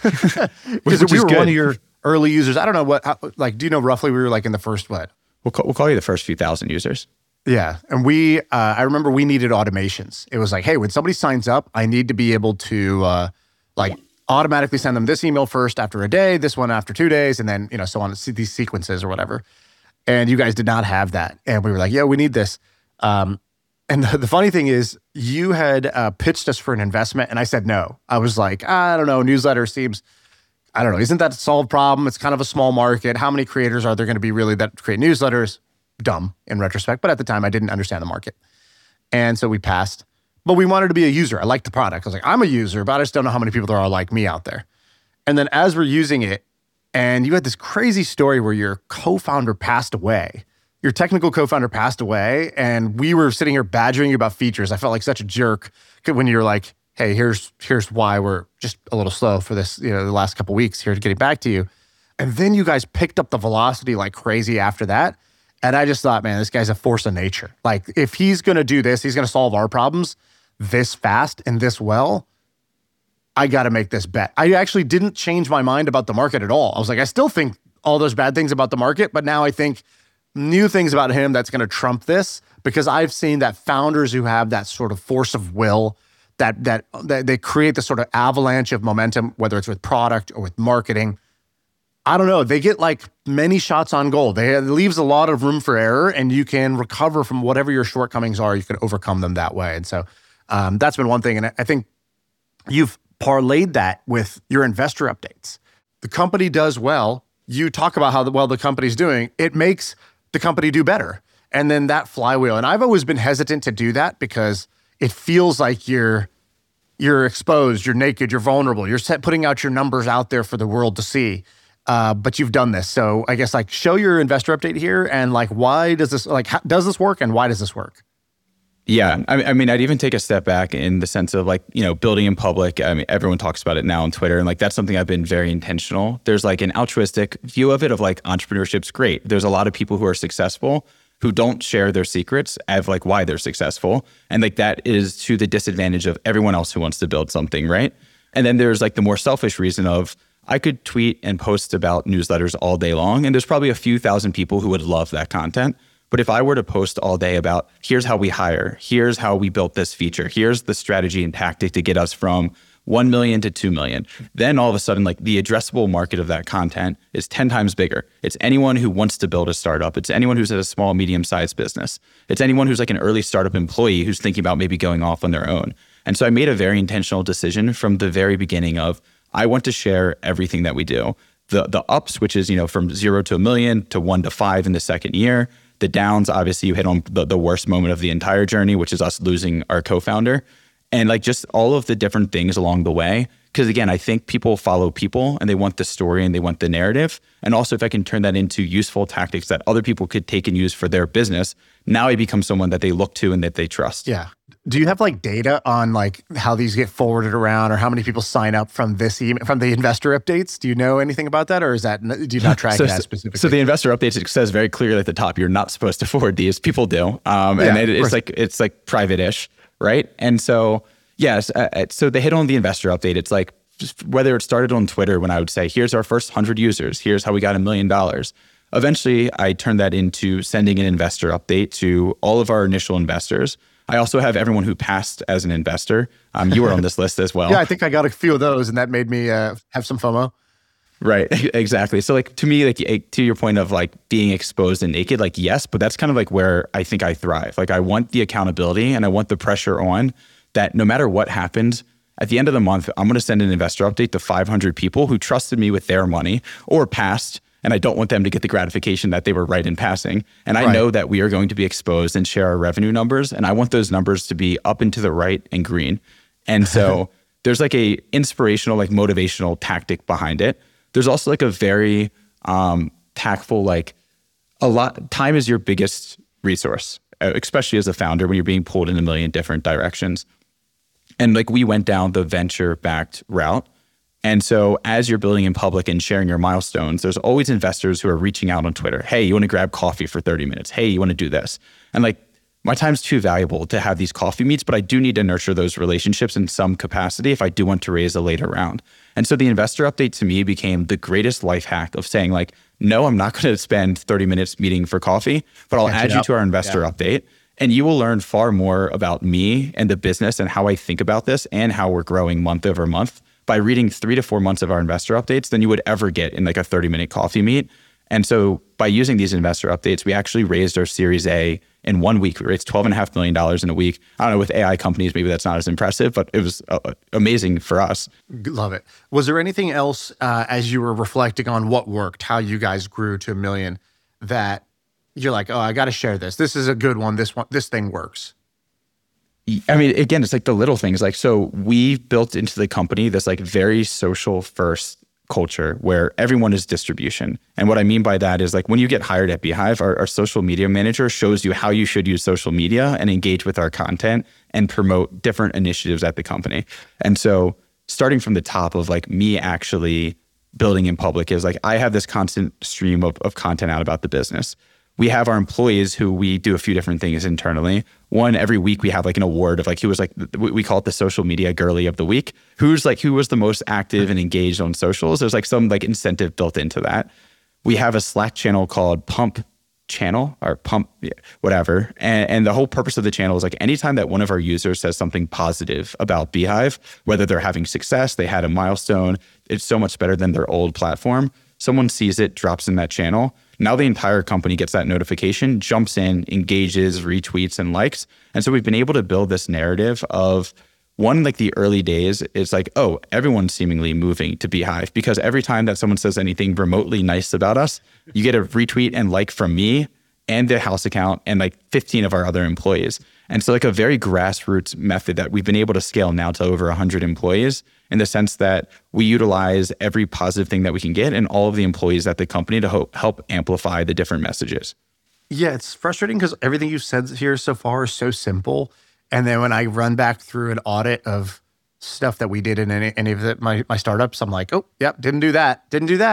Because we were one of your early users. I don't know do you know roughly we were like in the first what? We'll call you the first few thousand users. Yeah. And I remember we needed automations. It was like, hey, when somebody signs up, I need to be able to automatically send them this email first after a day, this one after 2 days, and then, so on, these sequences or whatever. And you guys did not have that. And we were like, yeah, we need this. And the funny thing is you had pitched us for an investment and I said no. I was like, I don't know, newsletter seems, I don't know, isn't that a solved problem? It's kind of a small market. How many creators are there going to be really that create newsletters? Dumb in retrospect, but at the time I didn't understand the market. And so we passed. But we wanted to be a user. I liked the product. I was like, I'm a user, but I just don't know how many people there are like me out there. And then as we're using it, and you had this crazy story where your co-founder passed away. Your technical co-founder passed away, and we were sitting here badgering you about features. I felt like such a jerk when you're like, hey, here's why we're just a little slow for this, the last couple of weeks here to getting back to you. And then you guys picked up the velocity like crazy after that. And I just thought, man, this guy's a force of nature. Like, if he's going to do this, he's going to solve our problems this fast and this well. I got to make this bet. I actually didn't change my mind about the market at all. I was like, I still think all those bad things about the market, but now I think new things about him that's going to trump this, because I've seen that founders who have that sort of force of will, that they create this sort of avalanche of momentum, whether it's with product or with marketing. I don't know. They get like many shots on goal. It leaves a lot of room for error, and you can recover from whatever your shortcomings are. You can overcome them that way. And so that's been one thing. And I think you've parlayed that with your investor updates. The company does well. You talk about how well the company's doing. It makes the company do better. And then that flywheel. And I've always been hesitant to do that because it feels like you're exposed, you're naked, you're vulnerable. You're putting out your numbers out there for the world to see. But you've done this. So I guess show your investor update here and why does this, does this work and why does this work? Yeah. I mean, I'd even take a step back in the sense of building in public. I mean, everyone talks about it now on Twitter, and that's something I've been very intentional. There's an altruistic view of it of entrepreneurship's great. There's a lot of people who are successful who don't share their secrets of why they're successful. And that is to the disadvantage of everyone else who wants to build something, right? And then there's the more selfish reason of, I could tweet and post about newsletters all day long, and there's probably a few thousand people who would love that content. But if I were to post all day about, here's how we hire, here's how we built this feature, here's the strategy and tactic to get us from 1 million to 2 million, then all of a sudden, the addressable market of that content is 10 times bigger. It's anyone who wants to build a startup. It's anyone who's at a small, medium-sized business. It's anyone who's an early startup employee who's thinking about maybe going off on their own. And so I made a very intentional decision from the very beginning of, I want to share everything that we do. The ups, which is, from 0 to 1 million to 1 to 5 in the second year. The downs, obviously you hit on the worst moment of the entire journey, which is us losing our co-founder. And just all of the different things along the way. Because again, I think people follow people and they want the story and they want the narrative. And also if I can turn that into useful tactics that other people could take and use for their business, now I become someone that they look to and that they trust. Yeah. Do you have data on how these get forwarded around or how many people sign up from this from the investor updates? Do you know anything about that, or do you not track that specifically? So the investor updates, it says very clearly at the top, you're not supposed to forward these. People do, and it's private-ish, right? And so yes, so they hit on the investor update. It's whether it started on Twitter when I would say, here's our first 100 users, here's how we got $1 million. eventually I turned that into sending an investor update to all of our initial investors. I also have everyone who passed as an investor. You were on this list as well. Yeah, I think I got a few of those, and that made me have some FOMO. Right, exactly. So like to me, like to your point of like being exposed and naked, like yes, but that's kind of like where I think I thrive. Like I want the accountability and I want the pressure on that no matter what happens, at the end of the month, I'm going to send an investor update to 500 people who trusted me with their money or passed, and I don't want them to get the gratification that they were right in passing. And I know that we are going to be exposed and share our revenue numbers, and I want those numbers to be up and to the right and green. And so there's like a inspirational, like motivational tactic behind it. There's also like a very tactful, like time is your biggest resource, especially as a founder when you're being pulled in a million different directions. And like we went down the venture-backed route. And so as you're building in public and sharing your milestones, there's always investors who are reaching out on Twitter. Hey, you want to grab coffee for 30 minutes? Hey, you want to do this? And like my time's too valuable to have these coffee meets, but I do need to nurture those relationships in some capacity if I do want to raise a later round. And so the investor update to me became the greatest life hack of saying like, no, I'm not going to spend 30 minutes meeting for coffee, but I'll add you to our investor update. And you will learn far more about me and the business and how I think about this and how we're growing month over month by reading 3 to 4 months of our investor updates than you would ever get in like a 30-minute coffee meet. And so by using these investor updates, we actually raised our Series A in 1 week. We raised $12.5 million in a week. I don't know, with AI companies, maybe that's not as impressive, but it was amazing for us. Love it. Was there anything else as you were reflecting on what worked, how you guys grew to $1 million, that you're like, oh, I got to share this. This is a good one. This thing works. I mean, again, it's like the little things. Like, so we built into the company this like very social first culture where everyone is distribution. And what I mean by that is like when you get hired at Beehive, our social media manager shows you how you should use social media and engage with our content and promote different initiatives at the company. And so starting from the top of like me actually building in public is like, I have this constant stream of content out about the business. We have our employees who we do a few different things internally. One, every week we have like an award of like, who was like, we call it the social media girly of the week. Who was the most active and engaged on socials? There's like some like incentive built into that. We have a Slack channel called Pump Channel or Pump, whatever. And the whole purpose of the channel is like anytime that one of our users says something positive about Beehive, whether they're having success, they had a milestone, it's so much better than their old platform. Someone sees it, drops in that channel. Now the entire company gets that notification, jumps in, engages, retweets, and likes. And so we've been able to build this narrative of one, like the early days, it's like, oh, everyone's seemingly moving to Beehive because every time that someone says anything remotely nice about us, you get a retweet and like from me and the house account and like 15 of our other employees. And so like a very grassroots method that we've been able to scale now to over 100 employees in the sense that we utilize every positive thing that we can get and all of the employees at the company to help amplify the different messages. Yeah, it's frustrating because everything you've said here so far is so simple. And then when I run back through an audit of stuff that we did in any of my startups, I'm like, oh, yep, didn't do that.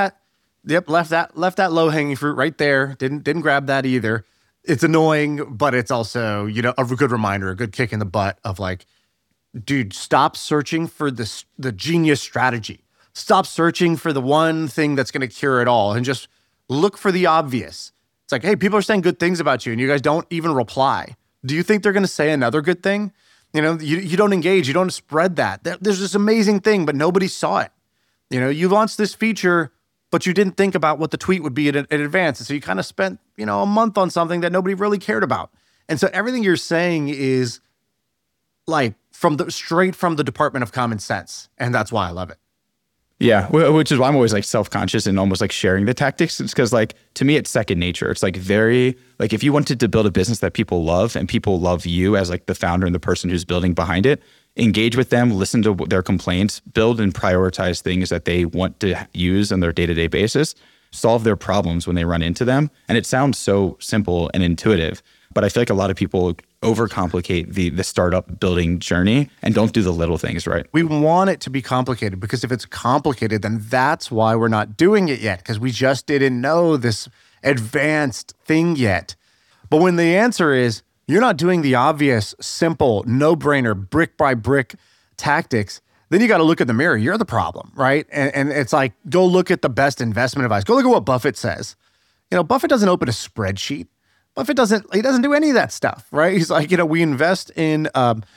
Yep, left that low-hanging fruit right there. Didn't grab that either. It's annoying, but it's also, a good reminder, a good kick in the butt of like, dude, stop searching for the genius strategy. Stop searching for the one thing that's going to cure it all and just look for the obvious. It's like, hey, people are saying good things about you and you guys don't even reply. Do you think they're going to say another good thing? You don't engage. You don't spread that. There's this amazing thing, but nobody saw it. You launched this feature, but you didn't think about what the tweet would be in advance. And so you kind of spent, a month on something that nobody really cared about. And so everything you're saying is like straight from the Department of Common Sense. And that's why I love it. Yeah, which is why I'm always like self-conscious and almost like sharing the tactics. It's because like, to me, it's second nature. It's like very, like if you wanted to build a business that people love and people love you as like the founder and the person who's building behind it, engage with them, listen to their complaints, build and prioritize things that they want to use on their day-to-day basis, solve their problems when they run into them. And it sounds so simple and intuitive, but I feel like a lot of people overcomplicate the startup building journey and don't do the little things right. We want it to be complicated because if it's complicated, then that's why we're not doing it yet, because we just didn't know this advanced thing yet. But when the answer is you're not doing the obvious, simple, no-brainer, brick by brick tactics, then you got to look in the mirror. You're the problem, right? And it's like, go look at the best investment advice. Go look at what Buffett says. Buffett doesn't open a spreadsheet. Buffett doesn't do any of that stuff, right? He's like, we invest in,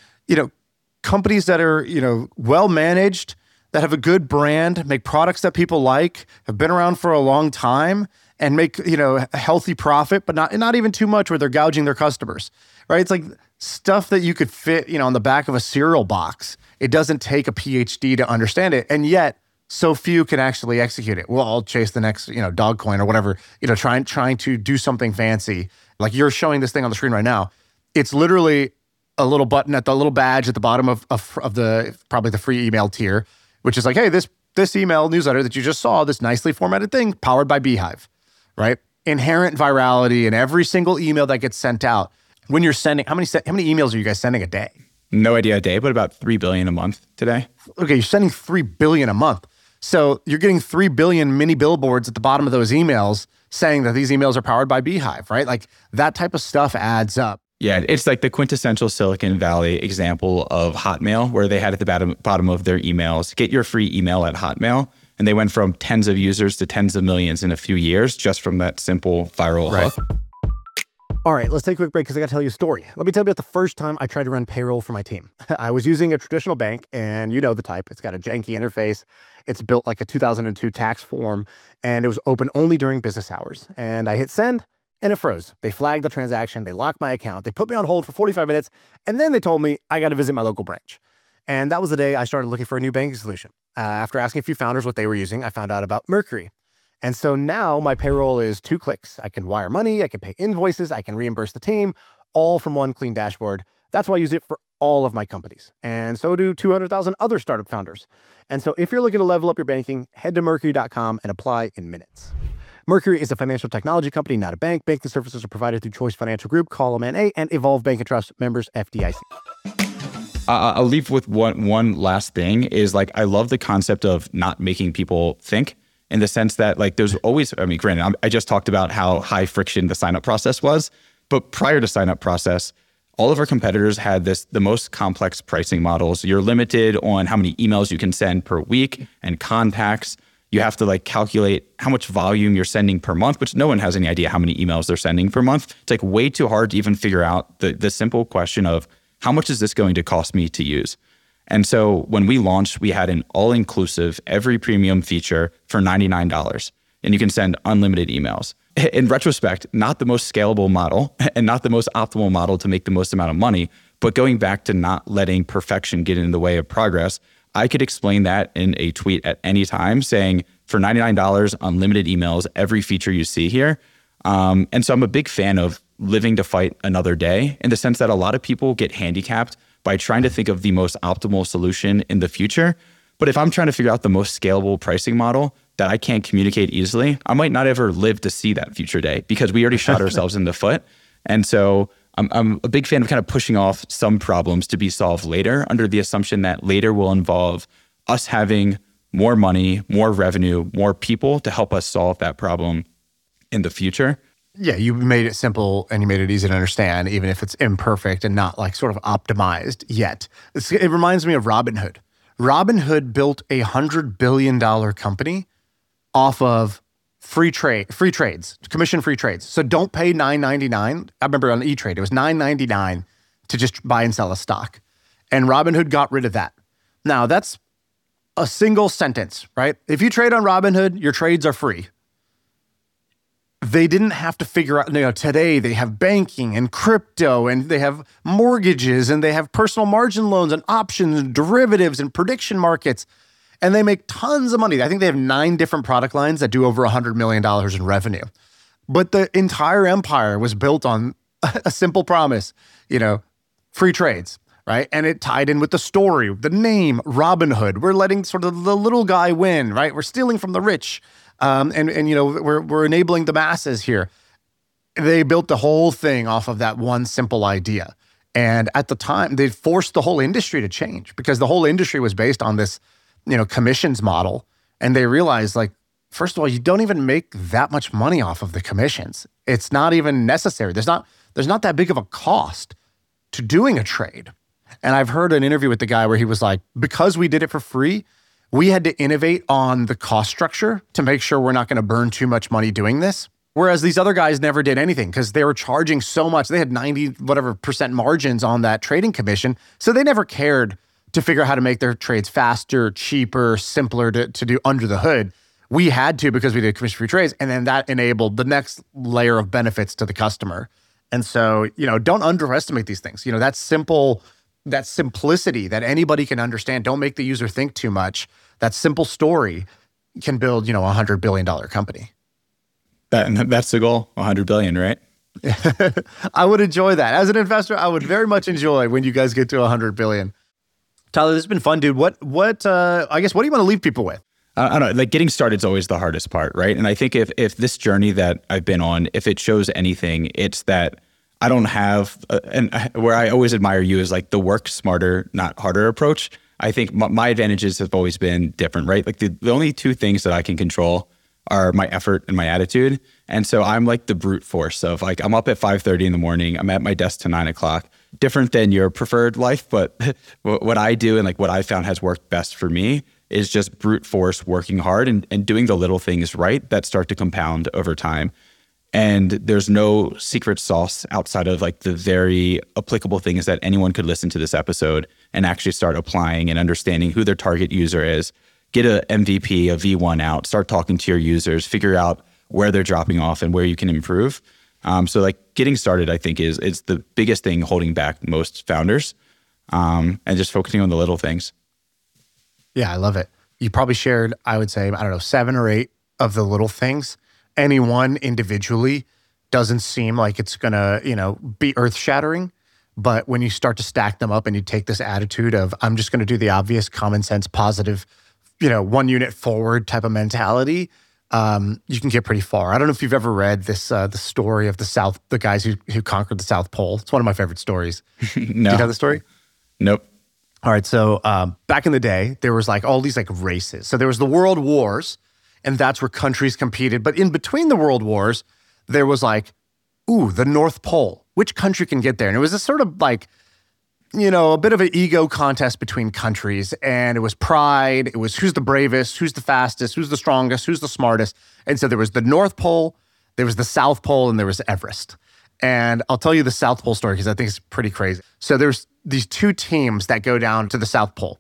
companies that are, well managed, that have a good brand, make products that people like, have been around for a long time, and make, a healthy profit, but not even too much where they're gouging their customers, right? It's like stuff that you could fit, on the back of a cereal box. It doesn't take a PhD to understand it. And yet so few can actually execute it. Well, I'll chase the next, Dogecoin or whatever, trying to do something fancy. Like you're showing this thing on the screen right now. It's literally a little button at the little badge at the bottom of the, probably the free email tier, which is like, hey, this email newsletter that you just saw, this nicely formatted thing powered by Beehive, right? Inherent virality in every single email that gets sent out. When you're sending, how many emails are you guys sending a day? No idea a day, but about 3 billion a month today. Okay, you're sending 3 billion a month. So you're getting 3 billion mini billboards at the bottom of those emails saying that these emails are powered by Beehive, right? Like that type of stuff adds up. Yeah, it's like the quintessential Silicon Valley example of Hotmail, where they had at the bottom of their emails, get your free email at Hotmail. And they went from tens of users to tens of millions in a few years just from that simple viral hook. All right, let's take a quick break because I got to tell you a story. Let me tell you about the first time I tried to run payroll for my team. I was using a traditional bank, and you know the type. It's got a janky interface. It's built like a 2002 tax form, and it was open only during business hours. And I hit send, and it froze. They flagged the transaction. They locked my account. They put me on hold for 45 minutes, and then they told me I got to visit my local branch. And that was the day I started looking for a new banking solution. After asking a few founders what they were using, I found out about Mercury. And so now my payroll is 2 clicks. I can wire money, I can pay invoices, I can reimburse the team, all from one clean dashboard. That's why I use it for all of my companies. And so do 200,000 other startup founders. And so if you're looking to level up your banking, head to Mercury.com and apply in minutes. Mercury is a financial technology company, not a bank. Banking services are provided through Choice Financial Group, Column NA, and Evolve Bank and Trust, members FDIC. I'll leave with one last thing is like, I love the concept of not making people think, in the sense that like there's always, granted, I just talked about how high friction the sign-up process was, but prior to sign-up process, all of our competitors had the most complex pricing models. You're limited on how many emails you can send per week and contacts. You have to like calculate how much volume you're sending per month, which no one has any idea how many emails they're sending per month. It's like way too hard to even figure out the simple question of how much is this going to cost me to use? And so when we launched, we had an all-inclusive, every premium feature for $99. And you can send unlimited emails. In retrospect, not the most scalable model and not the most optimal model to make the most amount of money, but going back to not letting perfection get in the way of progress, I could explain that in a tweet at any time saying, for $99, unlimited emails, every feature you see here. And so I'm a big fan of living to fight another day, in the sense that a lot of people get handicapped by trying to think of the most optimal solution in the future. But if I'm trying to figure out the most scalable pricing model that I can't communicate easily, I might not ever live to see that future day because we already shot ourselves in the foot. And so I'm a big fan of kind of pushing off some problems to be solved later, under the assumption that later will involve us having more money, more revenue, more people to help us solve that problem in the future. Yeah, you made it simple and you made it easy to understand, even if it's imperfect and not like sort of optimized yet. It reminds me of Robinhood. Robinhood built a $100 billion company off of free trades, commission-free trades. So don't pay $9.99. I remember on E-Trade, it was $9.99 to just buy and sell a stock. And Robinhood got rid of that. Now, that's a single sentence, right? If you trade on Robinhood, your trades are free. They didn't have to figure out, today they have banking and crypto and they have mortgages and they have personal margin loans and options and derivatives and prediction markets. And they make tons of money. I think they have 9 different product lines that do over $100 million in revenue. But the entire empire was built on a simple promise, free trades, right? And it tied in with the story, the name, Robinhood. We're letting sort of the little guy win, right? We're stealing from the rich. We're enabling the masses here. They built the whole thing off of that one simple idea. And at the time, they forced the whole industry to change because the whole industry was based on this, commissions model. And they realized, like, first of all, you don't even make that much money off of the commissions. It's not even necessary. There's not that big of a cost to doing a trade. And I've heard an interview with the guy where he was like, because we did it for free, we had to innovate on the cost structure to make sure we're not going to burn too much money doing this. Whereas these other guys never did anything because they were charging so much. They had 90 whatever percent margins on that trading commission. So they never cared to figure out how to make their trades faster, cheaper, simpler to do under the hood. We had to because we did commission-free trades. And then that enabled the next layer of benefits to the customer. And so, don't underestimate these things. That simplicity that anybody can understand. Don't make the user think too much. That simple story can build, a $100 billion company. That's the goal, 100 billion, right? I would enjoy that. As an investor, I would very much enjoy when you guys get to 100 billion. Tyler, this has been fun, dude. What do you want to leave people with? I don't know, like getting started is always the hardest part, right? And I think if this journey that I've been on, if it shows anything, it's that I don't have, and where I always admire you is like the work smarter, not harder approach. I think my advantages have always been different, right? Like the only two things that I can control are my effort and my attitude. And so I'm like the brute force of like, I'm up at 5:30 in the morning. I'm at my desk to 9 o'clock. Different than your preferred life, but what I do and like what I found has worked best for me is just brute force, working hard and doing the little things right that start to compound over time. And there's no secret sauce outside of like the very applicable things that anyone could listen to this episode and actually start applying and understanding who their target user is. Get a MVP, a V1 out, start talking to your users, figure out where they're dropping off and where you can improve. So like getting started, I think is the biggest thing holding back most founders, and just focusing on the little things. Yeah, I love it. You probably shared, I would say, 7 or 8 of the little things. Any one individually doesn't seem like it's gonna, be earth-shattering. But when you start to stack them up and you take this attitude of, I'm just gonna do the obvious, common sense, positive, 1 unit forward type of mentality, you can get pretty far. I don't know if you've ever read this, the story of the guys who conquered the South Pole. It's one of my favorite stories. No. Do you know the story? Nope. All right. So back in the day, there was like all these like races. So there was the world wars, and that's where countries competed. But in between the world wars, there was like, the North Pole. Which country can get there? And it was a sort of like, a bit of an ego contest between countries. And it was pride. It was who's the bravest, who's the fastest, who's the strongest, who's the smartest. And so there was the North Pole, there was the South Pole, and there was Everest. And I'll tell you the South Pole story because I think it's pretty crazy. So there's these 2 teams that go down to the South Pole.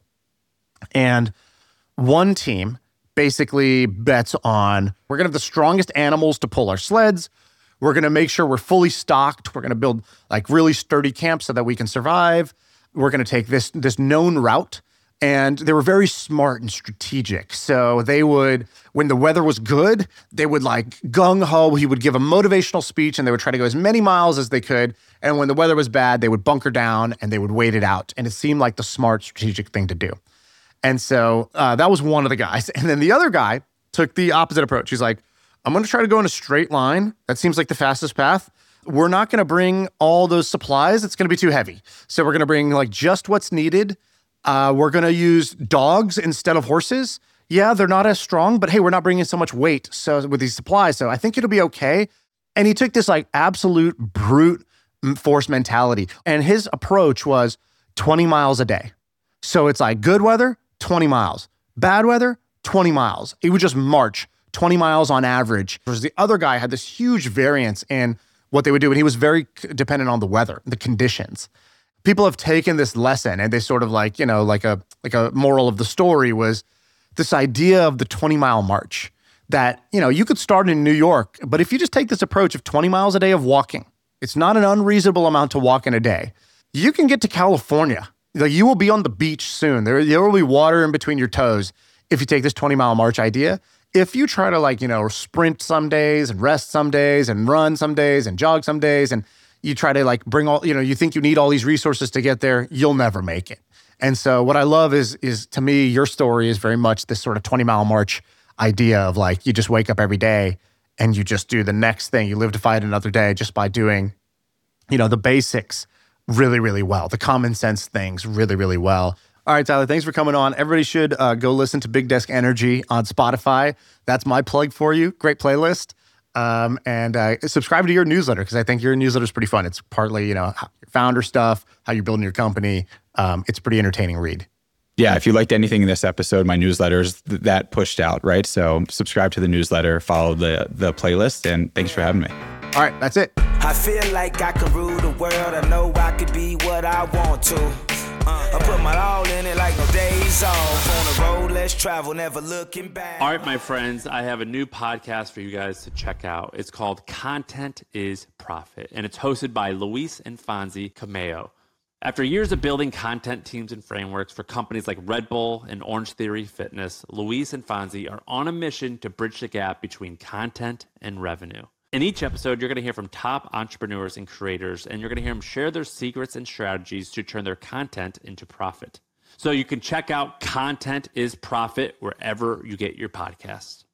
And one team basically bets on, we're going to have the strongest animals to pull our sleds. We're going to make sure we're fully stocked. We're going to build like really sturdy camps so that we can survive. We're going to take this known route. And they were very smart and strategic. So they would, when the weather was good, they would like gung-ho. He would give a motivational speech and they would try to go as many miles as they could. And when the weather was bad, they would bunker down and they would wait it out. And it seemed like the smart, strategic thing to do. And so that was one of the guys. And then the other guy took the opposite approach. He's like, I'm going to try to go in a straight line. That seems like the fastest path. We're not going to bring all those supplies. It's going to be too heavy. So we're going to bring like just what's needed. We're going to use dogs instead of horses. Yeah, they're not as strong, but hey, we're not bringing so much weight with these supplies. So I think it'll be okay. And he took this like absolute brute force mentality. And his approach was 20 miles a day. So it's like good weather, 20 miles. Bad weather, 20 miles. He would just march 20 miles on average. Whereas the other guy had this huge variance in what they would do. And he was very dependent on the weather, the conditions. People have taken this lesson and they sort of like, like a moral of the story was this idea of the 20-mile march that, you could start in New York, but if you just take this approach of 20 miles a day of walking, it's not an unreasonable amount to walk in a day. You can get to California. Like you will be on the beach soon. There will be water in between your toes if you take this 20-mile march idea. If you try to sprint some days and rest some days and run some days and jog some days and you try to bring all, you think you need all these resources to get there, you'll never make it. And so what I love is to me, your story is very much this sort of 20-mile march idea of you just wake up every day and you just do the next thing. You live to fight another day just by doing, the basics really, really well, the common sense things really, really well. All right, Tyler, thanks for coming on. Everybody should go listen to Big Desk Energy on Spotify. That's my plug for you. Great playlist. And subscribe to your newsletter because I think your newsletter is pretty fun. It's partly, your founder stuff, how you're building your company. It's a pretty entertaining read. Yeah, if you liked anything in this episode, my newsletters, that pushed out, right? So subscribe to the newsletter, follow the playlist, and thanks for having me. All right, that's it. I feel like I can rule the world. I know I could be what I want to. I put my all in it like no days off. On the road, let's travel, never looking back. All right, my friends, I have a new podcast for you guys to check out. It's called Content is Profit, and it's hosted by Luis and Fonzie Cameo. After years of building content teams and frameworks for companies like Red Bull and Orange Theory Fitness, Luis and Fonzie are on a mission to bridge the gap between content and revenue. In each episode, you're going to hear from top entrepreneurs and creators, and you're going to hear them share their secrets and strategies to turn their content into profit. So you can check out Content is Profit wherever you get your podcasts.